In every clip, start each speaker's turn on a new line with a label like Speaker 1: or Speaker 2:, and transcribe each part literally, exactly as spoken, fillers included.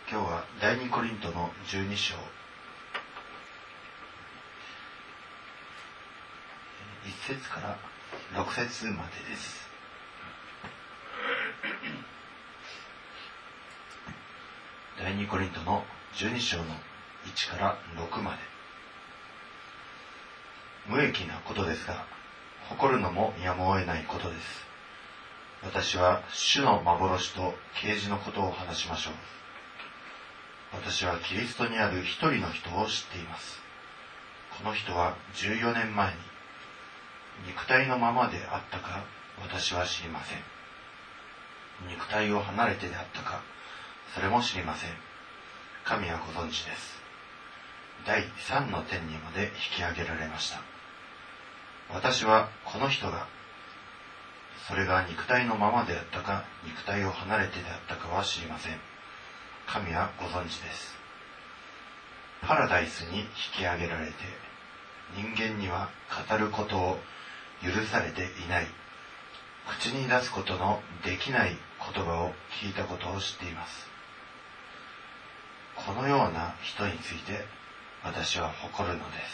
Speaker 1: 今日は第二コリントのじゅうに章いっ節からろく節までです。第二コリントのじゅうに章のいちからろくまで。無益なことですが、誇るのもやむを得ないことです。私は主の幻と啓示のことを話しましょう。私はキリストにある一人の人を知っています。この人はじゅうよねんまえに肉体のままであったか私は知りません。肉体を離れてであったかそれも知りません。神はご存知です。第三の天にまで引き上げられました。私はこの人がそれが肉体のままであったか肉体を離れてであったかは知りません。神はご存知です。パラダイスに引き上げられて人間には語ることを許されていない、口に出すことのできない言葉を聞いたことを知っています。このような人について私は誇るのです。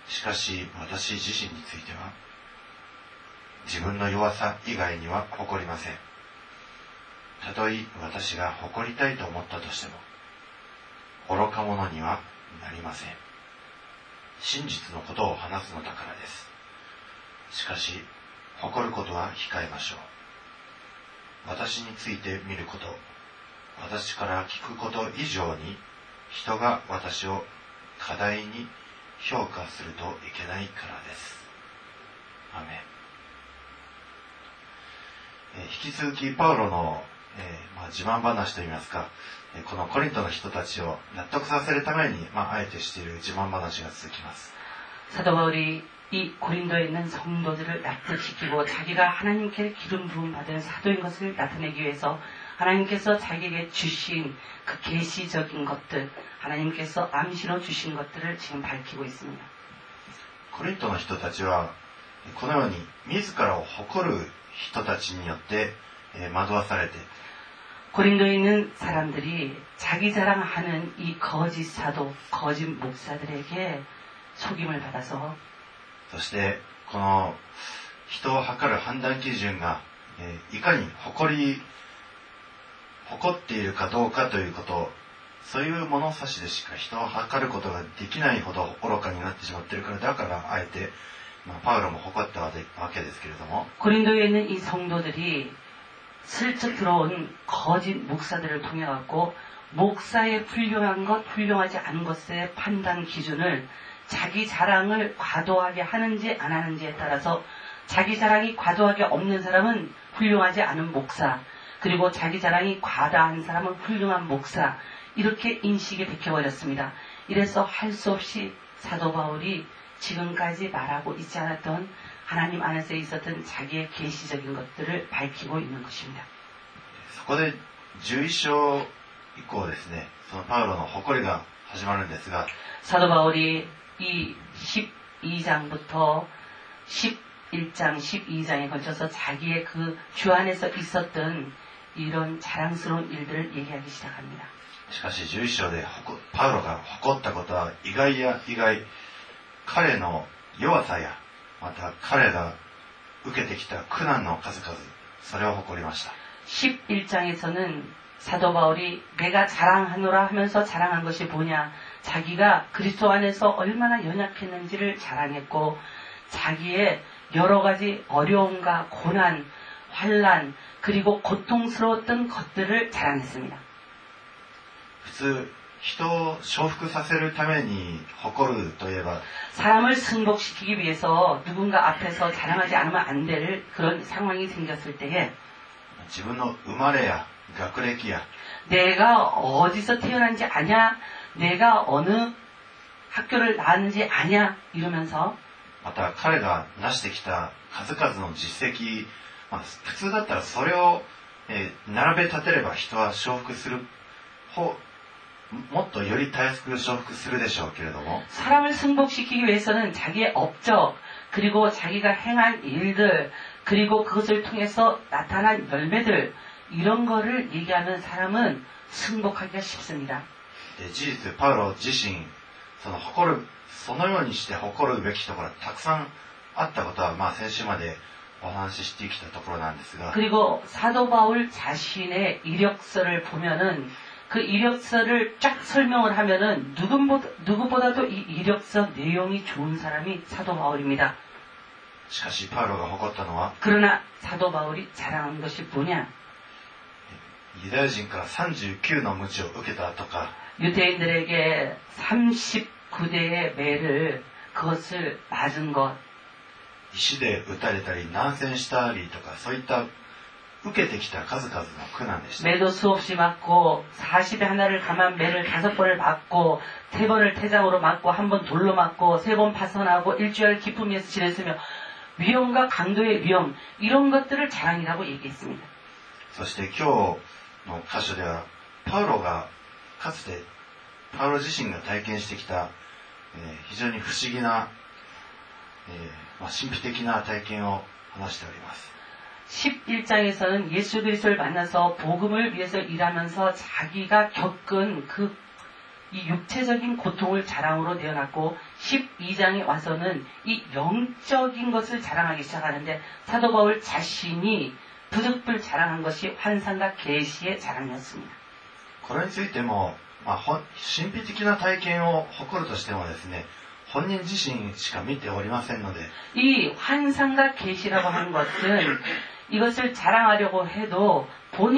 Speaker 1: しかし私自身については自分の弱さ以外には誇りません。たとえ私が誇りたいと思ったとしても愚か者にはなりません。真実のことを話すのだからです。しかし誇ることは控えましょう。私について見ること、私から聞くこと以上に人が私を過大に評価するといけないからです。アメン。えー、引き続きパウロの、えーまあ、自慢話といいますか、えー、このコリントの人たちを納得させるために、まあ、あえてしている自慢話が続きます。
Speaker 2: 사도 바울이 이 고린도에 있는 성도들을 납득시키고 자기가 하나님께 기름 부음 받은 사도인 것을 나타내기 위해서 하나님께서 자기에게 주신 그 계시적인 것들, 하나님께서 암시로 주신 것들을 지금 밝히고 있습니다.
Speaker 1: コリントの人たちはこのように自らを誇る人たちによって惑わされて、
Speaker 2: 고린도에 있는 사람들이 자기 자랑하는 이 거짓 사도, 거짓 목사들에게 속임을 받아서,
Speaker 1: そしてこの人を測る判断基準がいかに誇り誇っているかどうかということ、そういう物差しでしか人を測ることができないほど愚かになってしまっているから、だからあえて、まあ、パウロも誇ったわけですけれども、
Speaker 2: 고린도에 있는 이 성도들이 슬쩍 들어온 거짓 목사들을 통해 갖고 목사의 훌륭한 것, 훌륭하지 않은 것의 판단 기준을 자기 자랑을 과도하게 하는지 안 하는지에 따라서 자기 자랑이 과도하게 없는 사람은 훌륭하지 않은 목사, 그리고 자기 자랑이 과다한 사람은 훌륭한 목사, 이렇게 인식이 베껴버렸습니다. 이래서 할 수 없이 사도 바울이 지금까지 말하고 있지 않았던 하나님 안에서 있었던 자기의 계시적인 것들을 밝히고 있는 것입니다.
Speaker 1: そこでじゅういっ章以降ですね、そのパウロの誇りが始まるんですが、
Speaker 2: 사도 바울이 이 십이 장부터 십일 장, 십이 장에 걸쳐서 자기의 그 주 안에서 있었던 이런 자랑스러운 일들을 얘기하기 시작합니다.
Speaker 1: しかしじゅういっ章でパウロが誇ったことは意外や意外、彼の弱さやまた彼が受けてきた苦難の数々、それを誇りました。
Speaker 2: 십일 장에서는 사도 바울이 내가 자랑하노라 하면서 자랑한 것이 뭐냐, 자기가 그리스도 안에서 얼마나 연약했는지를 자랑했고 자기의 여러 가지 어려움과 고난, 환난, 그리고 고통스러웠던 것들을 자랑했습니다.
Speaker 1: 普通人を承服させるために誇るといえば、
Speaker 2: 사람을 승복시키기 위해서 누군가 앞에서 자랑하지 않으면 안 될 그런 상황이 생겼을 때에
Speaker 1: 自分の生まれや学歴や
Speaker 2: 내가 어디서 태어난지 아냐, 내가 어느 학교를 나왔는지 아냐 이러면서,
Speaker 1: また彼が成してきた数々の実績、まあ、普通だったらそれを、えー、並べ立てれば人は承服する方、もっとよりたやすく承服するでしょうけれども、
Speaker 2: 사람을 승복시키기 위해서는 자기의 업적, 그리고 자기가 행한 일들, 그리고 그것을 통해서 나타난 열매들, 이런 거를 얘기하면 사람은 승복하기가 쉽습니다.
Speaker 1: で事実パウロ自身その誇るそのようにして誇るべきところがたくさんあったことは、まあ、先週までお話ししてきたところなんですが
Speaker 2: 그리고 사도 바울 자신의 이력서를 보면은 그 이력서를 쫙 설명을 하면은 누구보다, 누구보다도 이 이력서 내용이 좋은 사람이 사도 바울입니다.
Speaker 1: しかしパウロが誇ったのは
Speaker 2: 그러나 사도 바울이 자랑한 것이 뭐냐?
Speaker 1: ユダヤ人からさんじゅうきゅうの鞭を受けたとか
Speaker 2: 유대인들에게 삼십구 대의 매를 그것을 맞은 것
Speaker 1: 石で打たれたり難戦したりとかそういった受けてきた数々の苦難でした
Speaker 2: 매도 수없이 맞고 사십에 하나를 감한 매를 다섯 번을 맞고 세 번을 태장으로 맞고 한 번 돌로 맞고 세 번 파선하고 일주일 기쁨에서 지냈으며 위험과 강도의 위험 이런 것들을 자랑이라고 얘기했습니다.
Speaker 1: そして今日の箇所ではパウロがかつてパウロ自身が体験してきた、えー、非常に不思議な、えーまあ、神秘的な体験を話しております。
Speaker 2: 십일 장에서는 예수 그리스도를 만나서 복음을 위해서 일하면서 자기가 겪은 그 이 육체적인 고통을 자랑으로 내어놨고 십이 장에 와서는 이 영적인 것을 자랑하기 시작하는데 사도 바울 자신이 부득불 자랑한 것이 환상과 계시의 자랑이었습니다.
Speaker 1: これについても、まあ、神秘的な体験を誇るとしてもですね、本人自身しか見ておりませんので、
Speaker 2: 이 환상과 계시라고 하는 것은 이것을 자랑하려고 해도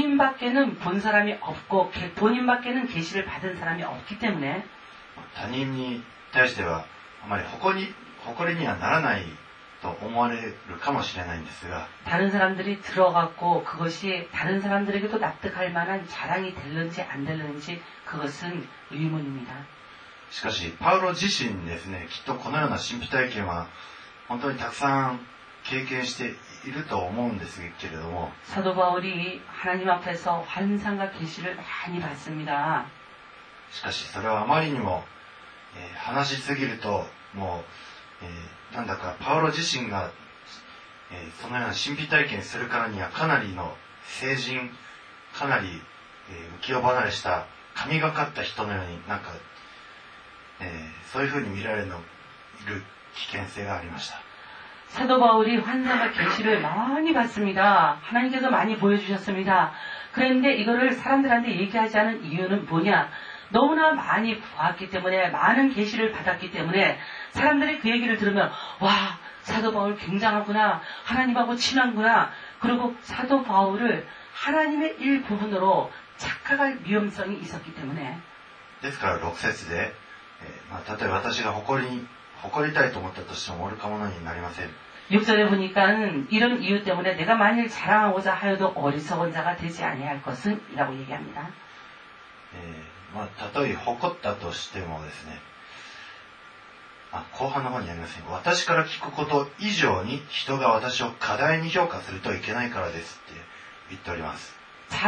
Speaker 2: 본인밖에는 본 사람이 없고 본인밖에는 계시를 받은 사람이 없기 때문에
Speaker 1: 他人に対してはあまり誇り、誇りにはならないと思われるかもしれないんですが
Speaker 2: 다른 사람들이 들어갔고 그것이 다른 사람들에게도 납득할 만한 자랑이 될는지 안 될는지 그것은 의문입니다.
Speaker 1: しかしパウロ自身ですね、きっとこのような神秘体験は本当にたくさん経験していると思うんですけれども
Speaker 2: 사도 바울이 하나님 앞에서 환상과 계시를 많이 받습니다.
Speaker 1: しかしそれはあまりにも、えー、話しすぎるともう、えー、なんだかパウロ自身が、えー、そのような神秘体験するからにはかなりの聖人かなり、えー、浮世離れした神がかった人のようになんか、えー、そういうふうに見られる危険性がありました。
Speaker 2: 사도 바울이 환상과 계시를 많이 받습니다. 하나님께서 많이 보여주셨습니다. 그런데 이거를 사람들한테 얘기하지 않은 이유는 뭐냐? 너무나 많이 보았기 때문에 많은 계시를 받았기 때문에 사람들이 그 얘기를 들으면 와 사도 바울 굉장하구나 하나님하고 친한구나 그리고 사도 바울을 하나님의 일부분으로 착각할 위험성이 있었기 때문에
Speaker 1: ですからろく節で、えーまあ、例えば私が誇りに誇りたいと思ったとしても愚か者になりません。
Speaker 2: 육 절에 보니까 이런 이유 때문에 내가 만일 자랑하고자 하여도 어리석은 자가 되지 아니할 것은 이라고 얘기합니다.
Speaker 1: えーまあ、たとえ誇ったとしてもですね、あ、後半の方にありますね。私から聞くこと以上に人が私を過大に評価するといけないからですって言っております。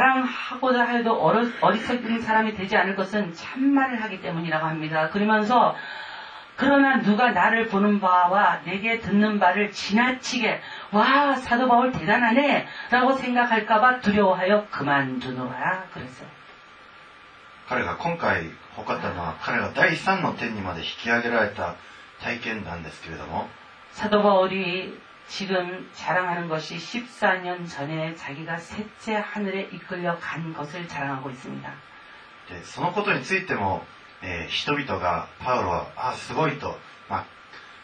Speaker 2: 자랑하고자 해도 어리, 어리석은 사람이 되지 않을 것은 참말을 하기 때문이라고 합니다. 그러면서 그러나 누가 나를 보는 바와 내게 듣는 바를 지나치게 와 사도 바울 대단하네 라고 생각할까봐 두려워하여 그만두노라 그랬어요.
Speaker 1: 彼が今回誇ったのは彼が第三の天にまで引き上げられた体験なんですけれども
Speaker 2: 사도 바울이 지금 자랑하는 것이 십사 년 전에 자기가 셋째 하늘에 이끌려 간 것을 자랑하고 있습니다.
Speaker 1: でそのことについても、えー、人々がパウロはあすごいと、まあ、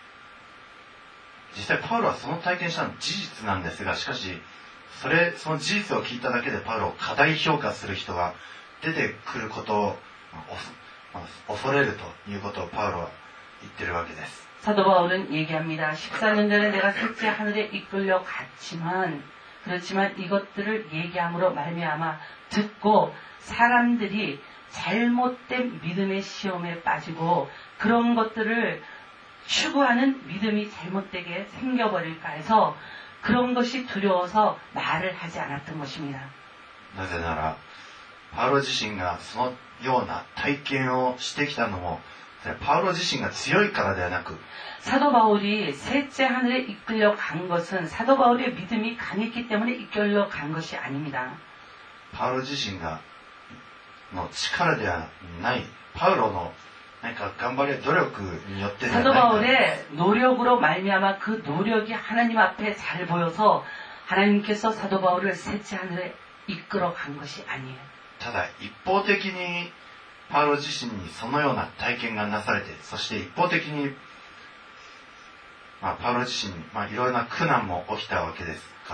Speaker 1: 実際パウロはその体験したのは事実なんですがしかしそれその事実を聞いただけでパウロを過大評価する人が出てくることを、まあ、恐れるということをパウロは言ってるわけです。
Speaker 2: 사도 바울은 얘기합니다. 십사 년 전에 내가 셋째 하늘에 이끌려 갔지만 그렇지만 이것들을 얘기함으로 말미암아 듣고 사람들이 잘못된 믿음의 시험에 빠지고 그런 것들을 추구하는 믿음이 잘못되게 생겨버릴까 해서 그런 것이 두려워서 말을 하지 않았던 것입니다.
Speaker 1: なぜならパウロ自身がそのような体験をしてきたのもパウロ自身が強いからではなく
Speaker 2: 사도 바울이 셋째 하늘에 이끌려 간 것은 사도 바울의 믿음이 강했기 때문에 이끌려 간 것이 아닙니다.
Speaker 1: パウロ自身がの力ではない、パウロの何か頑張り努力によってではない
Speaker 2: 사도 바울의 노력으로 말미암아 그 노력이 하나님 앞에 잘 보여서 하나님께서 사도 바울을 셋째 하늘에 이끌어 간 것이 아니에요.
Speaker 1: ただ一方的にパウロ自身にそのような体験がなされて、そして一方的に、まあ、パウロ自身に、まあ、いろいろな苦難も起きたわけですから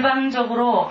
Speaker 2: 일방적으로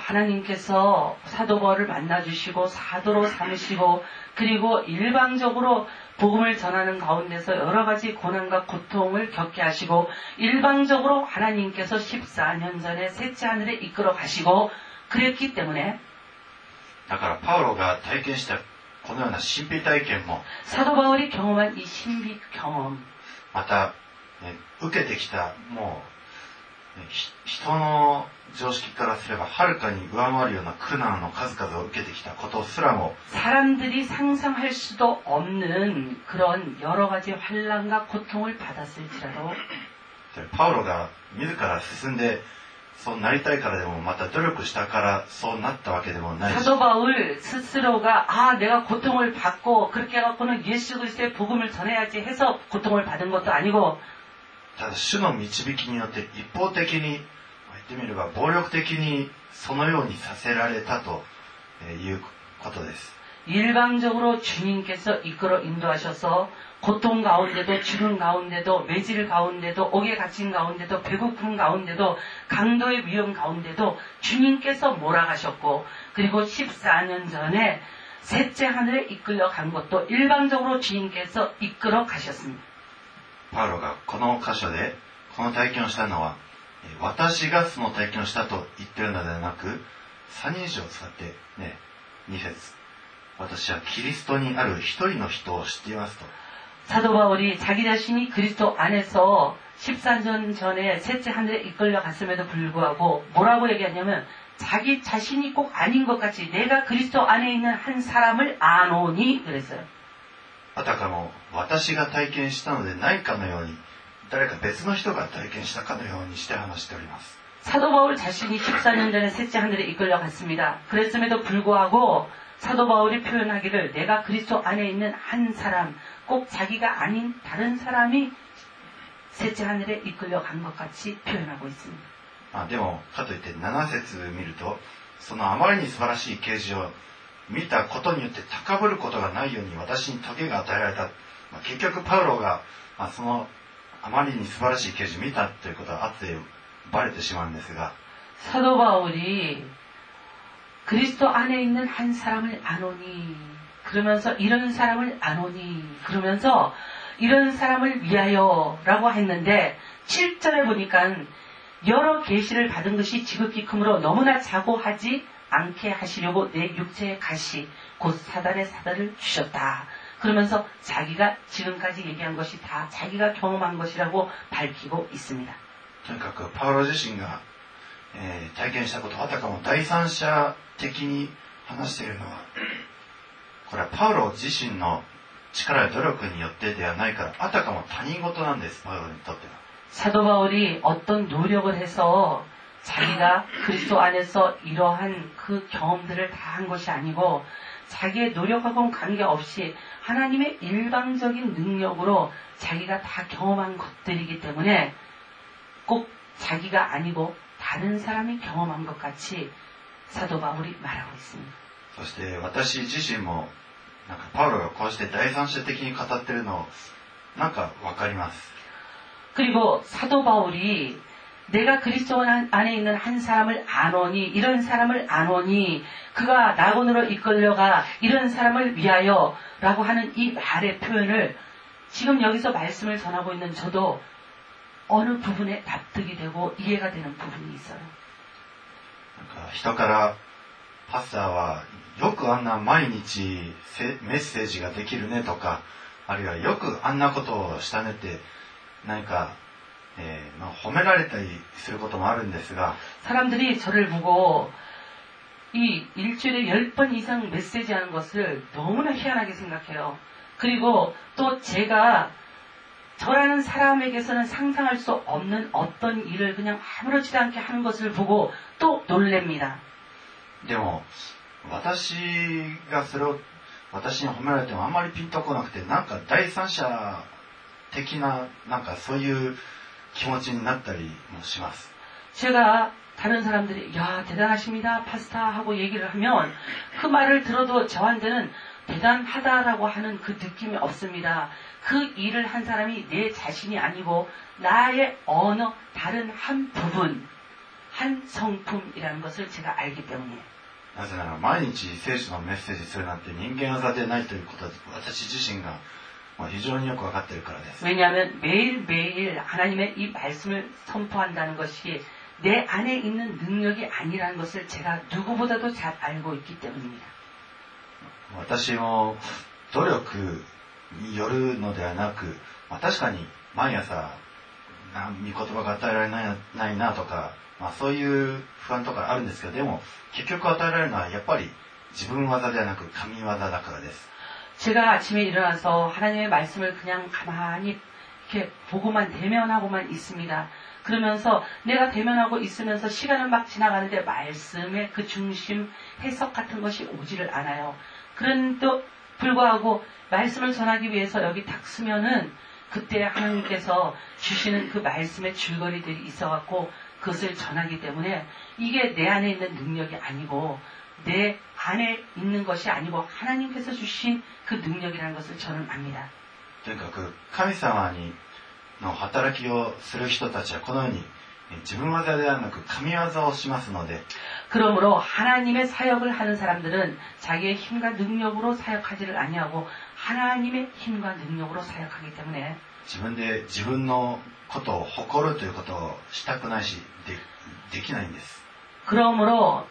Speaker 2: 하나님께서 사도 바울을 만나주시고 사도로 삼으시고 그리고 일방적으로 복음을 전하는 가운데서 여러 가지 고난과 고통을 겪게 하시고 일방적으로 하나님께서 십사 년 전에 셋째 하늘에 이끌어 가시고 그랬기 때문에
Speaker 1: だからパウロが体験したこのような神秘体験も
Speaker 2: 사도 바울이 경험한 이 신비 경험
Speaker 1: また、ね、受けてきたもう、ね、人の常識からすればはるかに上回るような苦難の数々を受けてきたことすらも
Speaker 2: 사람들이 상상할 수도 없는 그런 여러 가지 환난과 고통을 받았을지라도
Speaker 1: パウロが自ら進んでそうなりたいからでもまた努力したからそうなったわけでもないし
Speaker 2: 사도 바울 스스로가 아 내가 고통을 받고 그렇게 해갖고는 예수 그리스도의 복음을 전해야지 해서 고통을 받은 것도 아니고
Speaker 1: ただ主の導きによって一方的に言ってみれば暴力的にそのようにさせられたということです
Speaker 2: 일방적으로 주님께서 이끌어 인도하셔서 고통 가운데도 죽음 가운데도 매질 가운데도 옥에 갇힌 가운데도 배고픔 가운데도 강도의 위험 가운데도 주님께서 몰아가셨고 그리고 십사 년 전에 셋째 하늘에 이끌려 간 것도 일방적으로 주님께서 이끌어 가셨습니다.
Speaker 1: パウロがこの箇所でこの体験をしたのは私がその体験をしたと言っているのではなく三人称を使ってねに節私はキリストにある一人の人を知っていますと
Speaker 2: 사도 바울이 자기 자신이 그리스도 안에서 십사 년 전에 셋째 하늘에 이끌려 갔음에도 불구하고 뭐라고 얘기하냐면 자기 자신이 꼭 아닌 것 같이 내가 그리스도 안에 있는 한 사람을 아노니 그랬어요.
Speaker 1: あたかも私が体験したのでないかのように誰か別の人が体験したかのようにして話しております
Speaker 2: 사도 바울 자신이 십사 년 전에 셋째 하늘에 이끌려 갔습니다. 그랬음에도 불구하고 사도 바울이 표현하기를 내가 그리스도 안에 있는 한 사람, 꼭 자기가 아닌 다른 사람이 셋째 하늘에 이끌려 간 것 같이 표현하고 있습니다.
Speaker 1: あでもかといってなな節見るとそのあまりに素晴らしい啓示を見たことによって高ぶることがないように私に棘が与えられた、まあ、結局パウロが、まあ、そのあまりに素晴らしい啓示を見たということは後でバレてしまうんですが
Speaker 2: 사도 바울이 그리스도 안에 있는 한 사람을 아노니 그러면서 이런 사람을 아노니 그러면서 이런 사람을 위하여 라고 했는데 칠 절에 보니까 여러 계시를 받은 것이 지극히 크므로 너무나 자고하지 않게 하시려고 내 육체의 가시 곧 사단의 사단을 주셨다. 그러면서 자기가 지금까지 얘기한 것이 다 자기가 경험한 것이라고 밝히고 있습니다.
Speaker 1: とにかくパウロ自身が、えー、体験したことあたかも第三者的に話しているのはこれはパウロ自身の力や努力によってではないからあたかも他人事なんですパウロにとっては
Speaker 2: 사도 바울이 어떤 노력을 해서 자기가 그리스도 안에서 이러한 그 경험들을 다 한 것이 아니고 자기의 노력하고는 관계없이 하나님의 일방적인 능력으로 자기가 다 경험한 것들이기 때문에 꼭 자기가 아니고 다른 사람이 경험한 것 같이 사도 바울이 말하고 있습니다.
Speaker 1: そして私自身もなんかパウロがこうして第三者的に語っているのをなんかわかります。
Speaker 2: 그리고 사도 바울이 내가 그리스도 안에 있는 한 사람을 아노니 이런 사람을 아노니 그가 낙원으로 이끌려가 이런 사람을 위하여 라고 하는 이 말의 표현을 지금 여기서 말씀을 전하고 있는 저도 어느 부분에 납득이 되고 이해가 되는 부분이 있어요.
Speaker 1: なんか人からパスターはよくあんな毎日メッセージができるねとかあるいはよくあんなことをしたねって何か、えーまあ、褒められたりすることもあるんですが
Speaker 2: 사람들이 저를 보고 이 일주일에 열 번 이상 메시지 하는 것을 너무나 희한하게 생각해요. 그리고 또 제가 저라는 사람에게서는 상상할 수 없는 어떤 일을 그냥 아무렇지도 않게 하는 것을 보고 또 놀랍니다.
Speaker 1: でも私がそれを私に褒められてもあんまりピンとこなくて、なんか第三者的ななんかそういう気持ちになったりもします。
Speaker 2: 제가 다른 사람들이 야 대단하십니다 파스타 하고 얘기를 하면 그 말을 들어도 저한테는 대단하다라고 하는 그 느낌이 없습니다. 그 일을 한 사람이 내 자신이 아니고 나의 어느 다른 한 부분, 한 성품이라는 것을 제가 알기 때문에.
Speaker 1: なぜなら毎日聖書のメッセージするなんて人間技でないということは私自身が非常によくわかっているからです。
Speaker 2: 왜냐하면 매일매일 하나님의 이 말씀을 선포한다는 것이 내 안에 있는 능력이 아니라는 것을 제가 누구보다도 잘 알고 있기 때문입니다.
Speaker 1: 私も努力によるのではなく、まあ、確かに毎朝御言葉が与えられない、ないなとか、まあ、そういう不安とかあるんですけど、でも結局与えられるのはやっぱり自分技ではなく神業だからです。
Speaker 2: 제가 아침에 일어나서 하나님의 말씀을 그냥 가만히 이렇게 보고만 대면하고만 있습니다. 그러면서 내가 대면하고 있으면서 시간은 막 지나가는데 말씀의 그 중심 해석 같은 것이 오지를 않아요. 그런데도 불구하고 말씀을 전하기 위해서 여기 딱 서면은 그때 하나님께서 주시는 그 말씀의 줄거리들이 있어갖고 그것을 전하기 때문에 이게 내 안에 있는 능력이 아니고 내 안에 있는 것이 아니고 하나님께서 주신 그 능력이라는 것을 저는 압니다.
Speaker 1: とにかく神様にの働きをする人たちはこのように自分技ではなく神業をしますので
Speaker 2: 그러므로 하나님의 사역을 하는 사람들은 자기의 힘과 능력으로 사역하지를 아니하고 하나님의 힘과 능력으로 사역하기 때문에
Speaker 1: 自分で自分のことを誇るということをしたくないし で, できないんです。
Speaker 2: 그러므로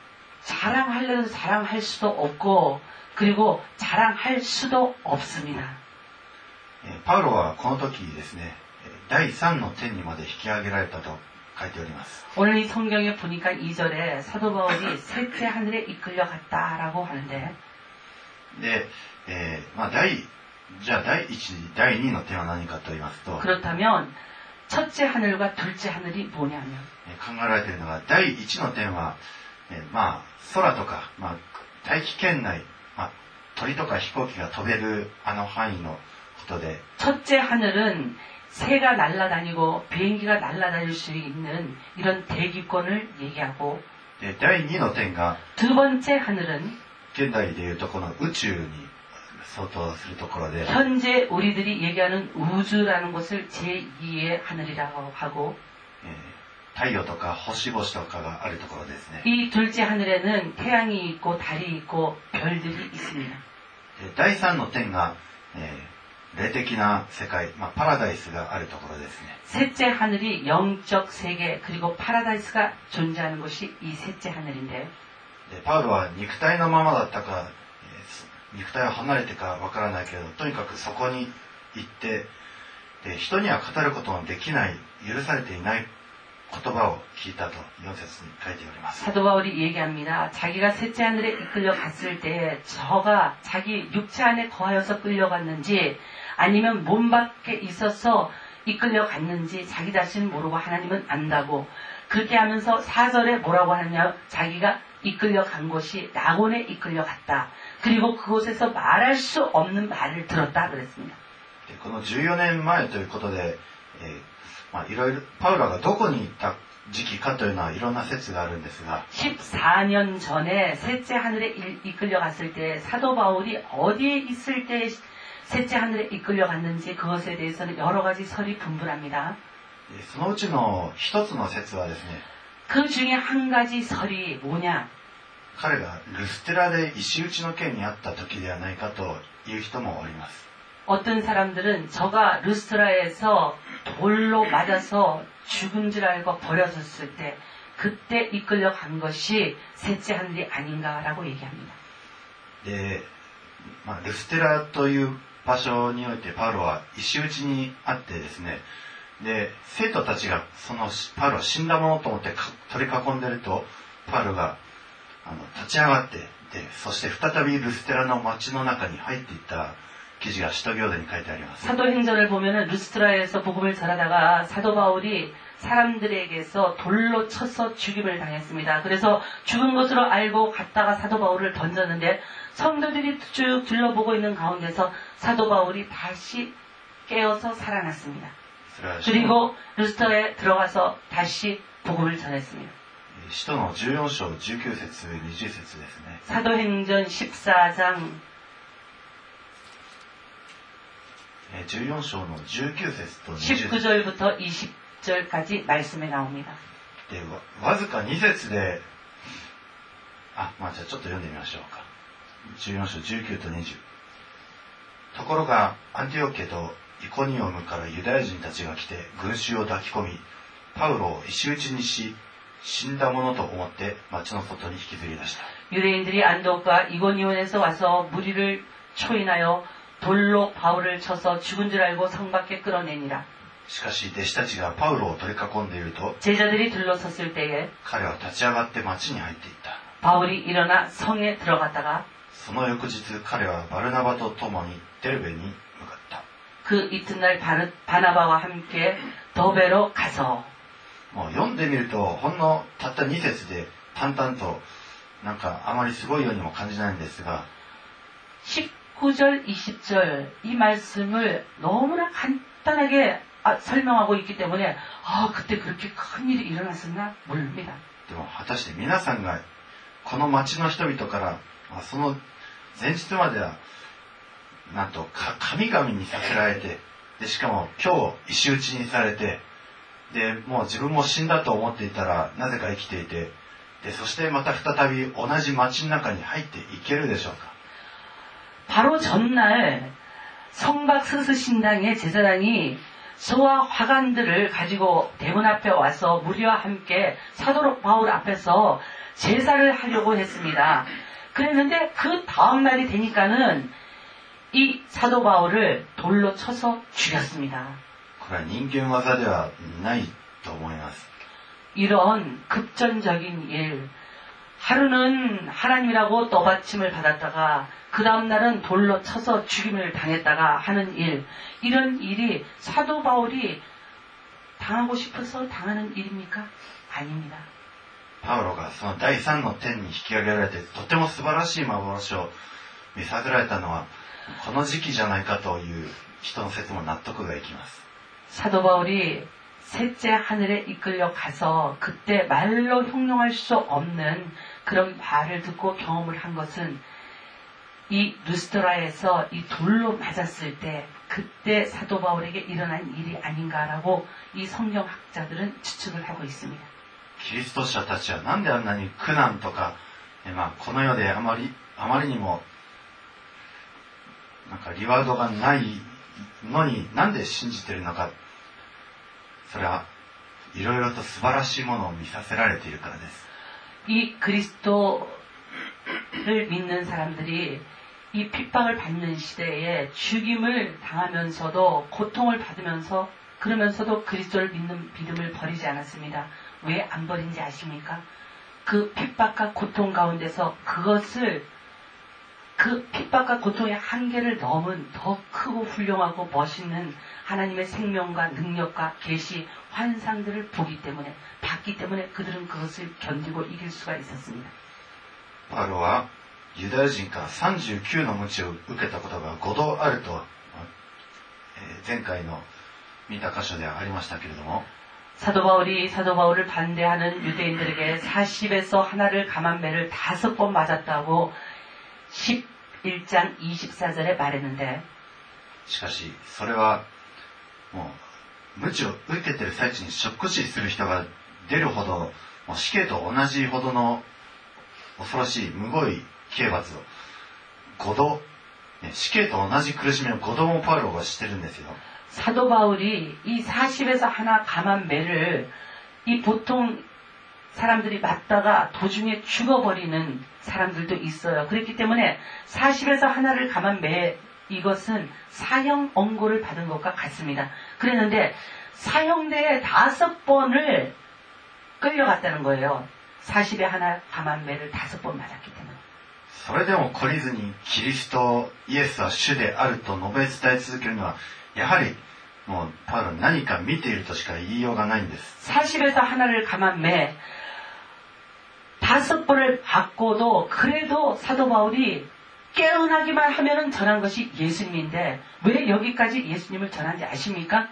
Speaker 2: 자랑하려도 자랑할 수도 없고 그리고 자랑할 수도 없습니다.
Speaker 1: パウロはこの時ですね、第三の天にまで引き上げられたと書いております。
Speaker 2: 오늘 이 성경에 보니까 이 절에 사도 바울이 셋째 하늘에 이끌려 갔다라고 하는데
Speaker 1: で、えーまあ、第じゃあ第一、第二の点は何かと言いますと
Speaker 2: 그렇다면 첫째 하늘과 둘째 하늘이 뭐냐면
Speaker 1: 考えられているのが第一の点は、えー、まあ空とか、まあ、大気圏内、まあ、鳥とか飛行機が飛べるあの範囲のことで
Speaker 2: 첫째 하늘은 새가 날아다니고 비행기가 날아다닐 수 있는 이런 대기권을 얘기하고
Speaker 1: で第二の点が
Speaker 2: 두 번째 하늘은
Speaker 1: 現代でいうとこの宇宙に相当するところで
Speaker 2: 현재 우리들이 얘기하는 우주라는 것을 제이의 하늘이라고 하고
Speaker 1: 太陽とか星々とかがあるところですね。
Speaker 2: 이 둘째 하늘에는 태양이 있고 달이 있고 별들이 있습니다.
Speaker 1: 第三の点が、えー、霊的な世界、まあ、パラダイスがあるところですね。
Speaker 2: 셋째 하늘이 영적 세계 그리고 파라다이스가 존재하는 것이 이 셋째 하늘인데
Speaker 1: でパウロは肉体のままだったか、えー、肉体を離れてかわからないけど、とにかくそこに行ってで人には語ることのできない許されていない言葉を聞いたとよん節に書いております。
Speaker 2: 사도 바울이 얘기합니다. 자기가 셋째 하늘에 이끌려 갔을 때 저가 자기 육체 안에 거하여서 끌려갔는지 아니면 몸 밖에 있어서 이끌려 갔는지 자기 자신 모르고 하나님은 안다고 그렇게 하면서 사 절에 뭐라고 하느냐 자기가 이끌려 간 곳이 낙원에 이끌려 갔다. 그리고 그곳에서 말할 수 없는 말을 들었다 그랬습니다.
Speaker 1: このじゅうよねんまえということで、えーまあ、いろいろパウロがどこに行った時期かというのはいろんな説があるんですが
Speaker 2: 십사 년 전에 셋째 하늘에 이끌려 갔을 때 사도 바울이 어디에 있을 때 셋째 하늘에 이끌려 갔는지 그것에 대해서는 여러 가지 설이 분분합니다.
Speaker 1: そのうちの一つの説はですね
Speaker 2: 그 중에 한 가지 설이 뭐냐
Speaker 1: 彼がルステラで石打ちの刑にあった時ではないかという人もおります。
Speaker 2: 어떤 사람들은 저가 루스트라에서 돌로 맞아서 죽은 줄 알고 버려졌을 때 그때 이끌려 간 것이 셋째 하늘이 아닌가라고 얘기합니다.
Speaker 1: で、まあ、ルステラという場所においてパウロは石打ちにあってですね、で生徒たちがそのパウロを死んだものと思って取り囲んでいるとパウロがあの立ち上がってでそして再びルステラの町の中に入っていった記事が使徒行伝に書いてあります。
Speaker 2: 사도행전을 보면은 루스트라에서 복음을 전하다가 사도 바울이 사람들에게서 돌로 쳐서 죽임을 당했습니다. 그래서 죽은 것으로 알고 갔다가 사도 바울을 던졌는데 성도들이 쭉 둘러보고 있는 가운데서 사도 바울이 다시 깨어서 살아났습니다. 그리고 루스터에 들어가서 다시 복음을 전했습니다.
Speaker 1: 使徒のじゅうよん章じゅうきゅう節にじゅう節ですね。
Speaker 2: 사도행전 십사 장
Speaker 1: じゅうよん章のじゅうきゅう節とにじゅう節
Speaker 2: 십구 절부터 이십 절까지 말씀에 나옵니다.
Speaker 1: でわずかに節で、あ、まあじゃあちょっと読んでみましょうか。じゅうよん章じゅうきゅうとにじゅう。ところがアンティオケとイコニオムからユダヤ人たちが来て群衆を抱き込み、パウロを石打ちにし、死んだものと思って町の外に引きずり出した。
Speaker 2: 유대인들이 안독과 이고니온에서 와서 무리를 초인하여 돌로 바울을 쳐서 죽은 줄 알고 성 밖에 끌어내니라.
Speaker 1: しかし弟子たちがパウロを取り囲んでいると
Speaker 2: 제자들이 둘러섰을 때에
Speaker 1: 彼は立ち上がって町に入っていった。
Speaker 2: 바울이 일어나 성에 들어갔다가
Speaker 1: その翌日彼はバルナバと共にデルベに向かった。
Speaker 2: 그 이튿날 바르, 바나바와 함께 더베로 가서
Speaker 1: もう読んでみるとほんのたったに節で淡々となんかあまりすごいようにも感じないんですが
Speaker 2: 십구 절, 이십 절 이 말씀을 너무나 간단하게 아, 설명하고 있기 때문에 아 그때 그렇게 큰 일이 일어났었나 모릅니다.
Speaker 1: でも果たして皆さんがこの町の人々からその前日まではなんと神々にさせられてでしかも今日石打ちにされてでもう自分も死んだと思っていたらなぜか生きていてでそしてまた再び同じ町の中に入っていけるでしょうか
Speaker 2: 바로 전날 성박 스스신당의 제사장이 소와 화관들을 가지고 대문 앞에 와서 무리와 함께 사도 바울 앞에서 제사를 하려고 했습니다. 그랬는데 그 다음 날이 되니까는 이 사도 바울을 돌로 쳐서 죽였습니다.
Speaker 1: これは人間技ではないと思います。
Speaker 2: 이런 급전적인 일, 하루는 하나님이라고 떠받침을 받았다가 그 다음 날은 돌로 쳐서 죽임을 당했다가 하는 일, 이런 일이 사도 바울이 당하고 싶어서 당하는 일입니까? 아닙니다.
Speaker 1: パウロがその第三の天に引き上げられてとても素晴らしい幻を見させられたのはこの時期じゃないかという人の説も納得がいきます。
Speaker 2: 사도 바울이 셋째 하늘에 이끌려 가서 그때 말로 형용할 수 없는 그런 말을 듣고 경험을 한 것은 이 루스드라에서 이 돌로 맞았을 때 그때 사도 바울에게 일어난 일이 아닌가라고 이 성경학자들은 추측을 하고 있습니다.
Speaker 1: キリスト者たちはなんであんなに苦難とか、まあ、この世であまりあまりにもなんかリワードがないのになんで信じてるのか、それはいろいろと素晴らしいものを見させられているからです。
Speaker 2: 이 그리스도를 믿는 사람들이 이 핍박을 받는 시대에 죽임을 당하면서도 고통을 받으면서 그러면서도 그리스도를 믿는 믿음을 버리지 않았습니다. 왜 안 버린지 아십니까? 그 핍박과 고통 가운데서 그것을 그 핍박과 고통의 한계를 넘은 더 크고 훌륭하고 멋있는 하나님의 생명과 능력과 계시 환상들을 보기 때문에 봤기 때문에 그들은 그것을 견디고 이길 수가 있었습니다.
Speaker 1: パウロはユダヤ人からさんじゅうきゅうの鞭を受けたことがごどあると前回の見た箇所ではありましたけれども
Speaker 2: 사도 바울이 사도 바울을 반대하는 유대인들에게 사십에서 하나를 감한 매를 다섯 번 맞았다고 십일 장 이십사 절에 말했는데
Speaker 1: しかしそれはもう鞭を受けている最中にショック死する人が出るほどもう死刑と同じほどの恐ろしいむごい刑罰をごど、ね、死刑と同じ苦しみをごどもパウロがしてるんですよ。
Speaker 2: 사도 바울이 이 사십에서 하나 감한 매를 이 보통 사람들이 맞다가 도중에 죽어버리는 사람들도 있어요. 그렇기 때문에 사십에서 하나를 감한 매 이것은 사형 언고를 받은 것과 같습니다. 그랬는데 사형대에 다섯 번을 끌려갔다는 거예요. 사십에 하나 감한 매를 다섯 번 맞았기 때문에.
Speaker 1: それでも懲りずにキリストイエスは主であると述べ伝え続けるのはやはりもうパウロ何か見ているとしか言いようがないんです。
Speaker 2: 사십에서 하나를 감안매 다섯 번을 받고도 그래도 사도 바울이 깨어나기만 하면은 전한 것이 예수님인데 왜 여기까지 예수님을 전한지 아십니까?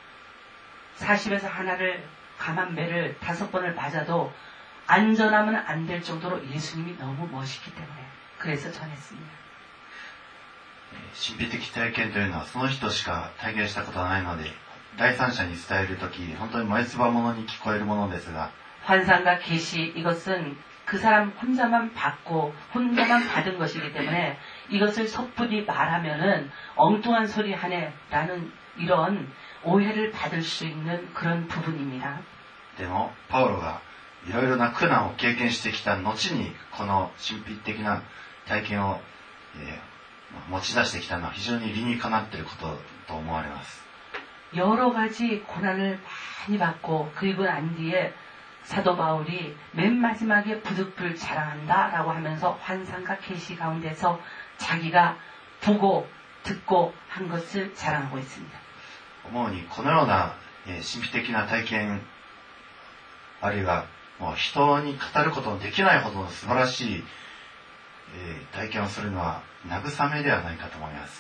Speaker 2: 사십에서 하나를 감안매를 다섯 번을 맞아도 안전하면 안 될 정도로 예수님이 너무 멋있기 때문에 그래서 전했습니다.
Speaker 1: 神秘的体験というのはその人しか体験したことはないので、第三者に伝えるとき本当に燃えつばものに聞こえるものですが、
Speaker 2: 환상과 계시 이것은 그 사람 혼자만 받고 혼자만 받은 것이기 때문에 이것을 섣불리 말하면은 엉뚱한 소리 하네라는 이런 오해를 받을 수 있는 그런 부분입니다.
Speaker 1: でもパウロがいろいろな苦難を経験してきた後にこの神秘的な体験を、えー持ち出してきたのは非常に理にかなっていることと思われます。
Speaker 2: 여러 가지 고난을 많이 받고 그리고 난 뒤에 사도 바울이 맨 마지막에 부득불 자랑한다라고 하면서 환상과 계시 가운데서 자기가 보고 듣고 한 것을 자랑하고 있습니다.
Speaker 1: 思うにこのような神秘的な体験あるいはもう人に語ることのできないほどの素晴らしい体験をするのは慰めではないかと思います。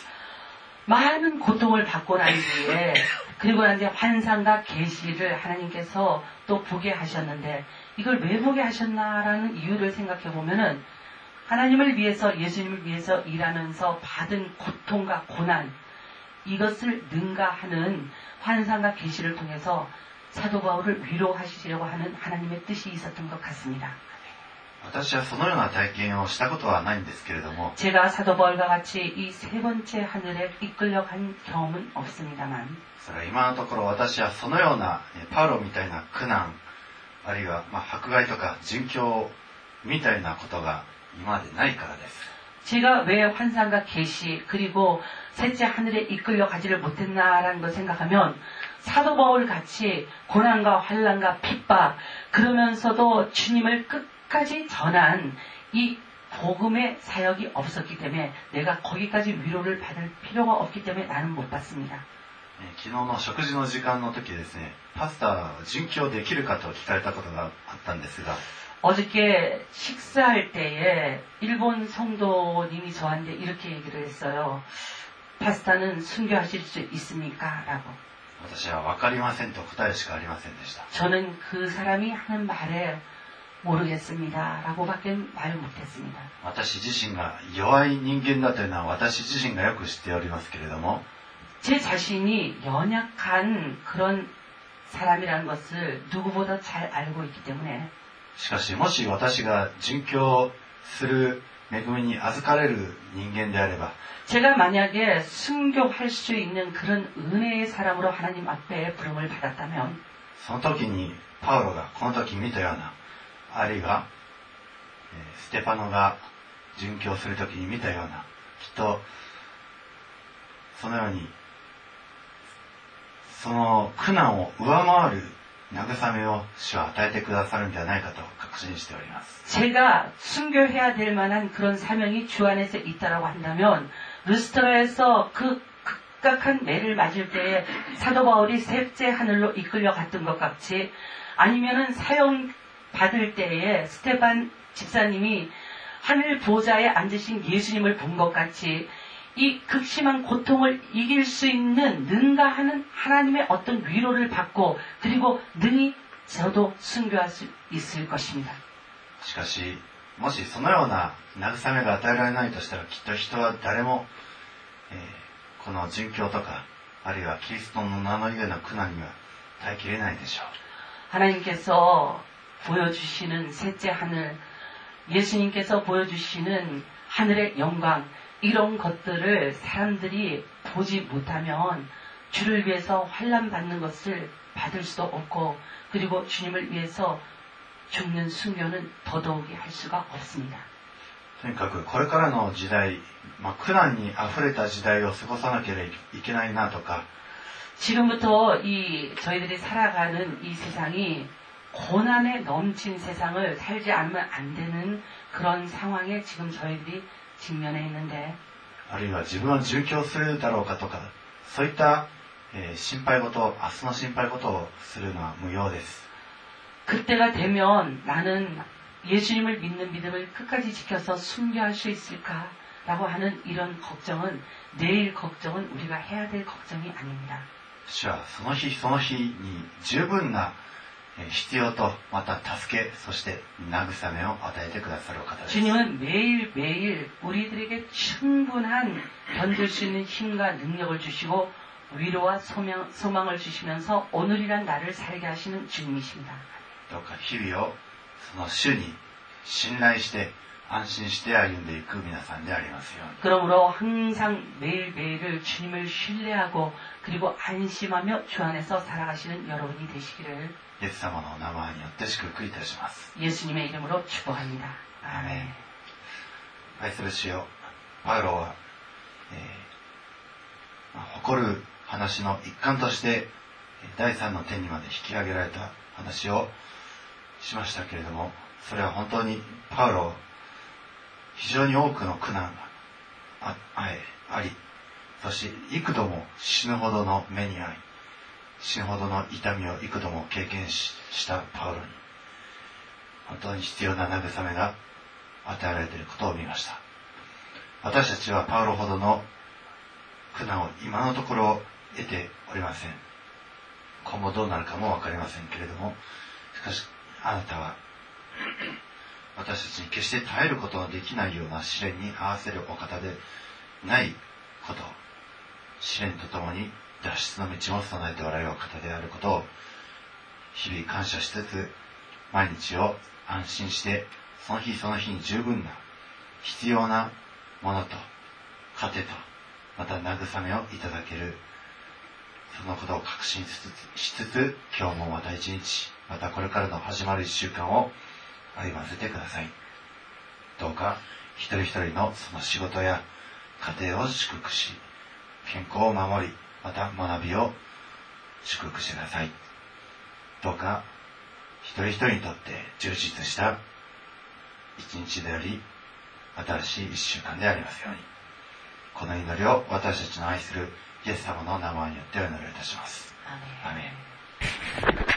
Speaker 2: 많은 고통을 받고 난 뒤에 그리고 난 뒤에 환상과 계시를 하나님께서 또 보게 하셨는데 이걸 왜 보게 하셨나라는 이유를 생각해 보면은 하나님을 위해서 예수님을 위해서 일하면서 받은 고통과 고난 이것을 능가하는 환상과 계시를 통해서 사도 바울을 위로하시려고 하는 하나님의 뜻이 있었던 것 같습니다.
Speaker 1: 私はそのような体験をしたことはないんですけれども
Speaker 2: 제가 사도 바울과 같이 이 세 번째 하늘에 이끌려 간 경험은 없습니다만
Speaker 1: それは今のところ私はそのようなパウロみたいな苦難あるいはまあ迫害とか殉教みたいなことが今までないからです。
Speaker 2: 제가 왜 환상과 계시 그리고 셋째 하늘에 이끌려 가지를 못했나라는 걸 생각하면 사도 바울 같이 고난과 환난과 핍박 그러면서도 주님을 끝까지 전한 이 복음의 사역이 없었기 때문에 내가 거기까지 위로를 받을 필요가 없기 때문에 나는 못 받습니다.
Speaker 1: 昨日の食事の時間の時ですね、パスタは殉教できるかと聞かれたことがあったんですが
Speaker 2: 어저께 식사할 때에 일본 성도님이 저한테 이렇게 얘기를 했어요. 파스타는 순교하실 수 있습니까? 라고.
Speaker 1: 私は分かりませんと答えるしかありませんでした。
Speaker 2: 저는 그 사람이 하는 말에 모르겠습니다. 라고 밖에 말을 못했습니다.
Speaker 1: 私自身が弱い人間だというのは私自身がよく知っておりますけれども
Speaker 2: 제 자신이 연약한 그런 사람이라는 것을 누구보다 잘 알고 있기 때문에
Speaker 1: しかしもし私が殉教する恵みに預かれる人間であれば
Speaker 2: 제가 만약에 순교할 수 있는 그런 은혜의 사람으로 하나님 앞에 부름을 받았다면
Speaker 1: その時にパウロがこの時見たようなあるいはステパノが殉教する時に見たようなきっとそのようにその苦難を上回る慰めを主は与えてくださるんではないかと確信しております。
Speaker 2: 제가 순교해야 될 만한 그런 사명이 주 안에서 있다라고 한다면 루스트라에서 그 극악한 매를 맞을 때에 사도 바울이 셋째 하늘로 이끌려 갔던 것 같이 아니면은 사형 받을 때에 스테반 집사님이 하늘 보좌에 앉으신 예수님을 본 것 같이 이 극심한 고통을 이길 수 있는 능가하는 하나님의 어떤 위로를 받고 그리고 능히 저도 순교할 수 있을 것입니다.
Speaker 1: しかしもしそのような慰めが与えられないとしたらきっと人は誰も、えー、この殉教とかあるいはキリストの名のゆえの苦難には耐えきれないでしょう。
Speaker 2: 하나님께서 보여주시는 셋째 하늘, 예수님께서 보여주시는 하늘의 영광 이런 것들을 사람들이 보지 못하면 주를 위해서 환난 받는 것을 받을 수도 없고 그리고 주님을 위해서 죽는 순교는 더더욱이 할 수가 없습니다.
Speaker 1: とにかくこれからの時代、まあ、苦難にあふれた時代を過ごさなければいけないなとか
Speaker 2: 지금부터 이 저희들이 살아가는 이 세상이 고난에 넘친 세상을 살지 않으면 안 되는 그런 상황에 지금 저희들이 직면해 있는데
Speaker 1: あるいは自分は殉教するだろうかとかそういったえー心配事を、明日の心配事をするのは無用です。
Speaker 2: 그때가 되면 나는 예수님을 믿는 믿음을 끝까지 지켜서 순교할 수 있을까? 라고 하는 이런 걱정은, 내일 걱정은 우리가 해야 될 걱정이 아닙니다.
Speaker 1: 主はその日その日に十分なえー必要と、また助け、そして慰めを与えてくださるお方です。
Speaker 2: 주님은 매일매일 우리들에게 충분한 견딜 수 있는 힘과 능력을 주시고 위로와 소망, 소망을 주시면서 오늘이란 날을 살게 하시는 주님이십니다.
Speaker 1: どうか日々をその主に信頼して安心して歩んでいく皆さんでありますように。
Speaker 2: 그러므로 항상 매일매일을 주님을 신뢰하고 그리고 안심하며 주 안에서 살아가시는 여러분이 되시기를
Speaker 1: イエス様のお名前によって祝福いたします。
Speaker 2: 예수님의 이름으로 축복합니다. 아멘.
Speaker 1: 愛する主よ、パウロは、えーまあ、誇る話の一環として第三の天にまで引き上げられた話をしましたけれども、それは本当にパウロ非常に多くの苦難が あ, あ, あり、そして幾度も死ぬほどの目に遭い、死ぬほどの痛みを幾度も経験 し, したパウロに本当に必要な慰めが与えられていることを見ました。私たちはパウロほどの苦難を今のところ得ておりません。今後どうなるかも分かりませんけれども、しかしあなたは私たちに決して耐えることのできないような試練に合わせるお方でないこと、試練とともに脱出の道も備えておられるお方であることを日々感謝しつつ、毎日を安心してその日その日に十分な必要なものと糧とまた慰めをいただける、そのことを確信しつつ、しつつ今日もまた一日、またこれからの始まる一週間を歩ませてください。どうか一人一人のその仕事や家庭を祝福し、健康を守り、また学びを祝福してください。どうか一人一人にとって充実した一日であり、新しい一週間でありますように。この祈りを私たちの愛するイエス様の名前によってお祈りいたします。アーメン。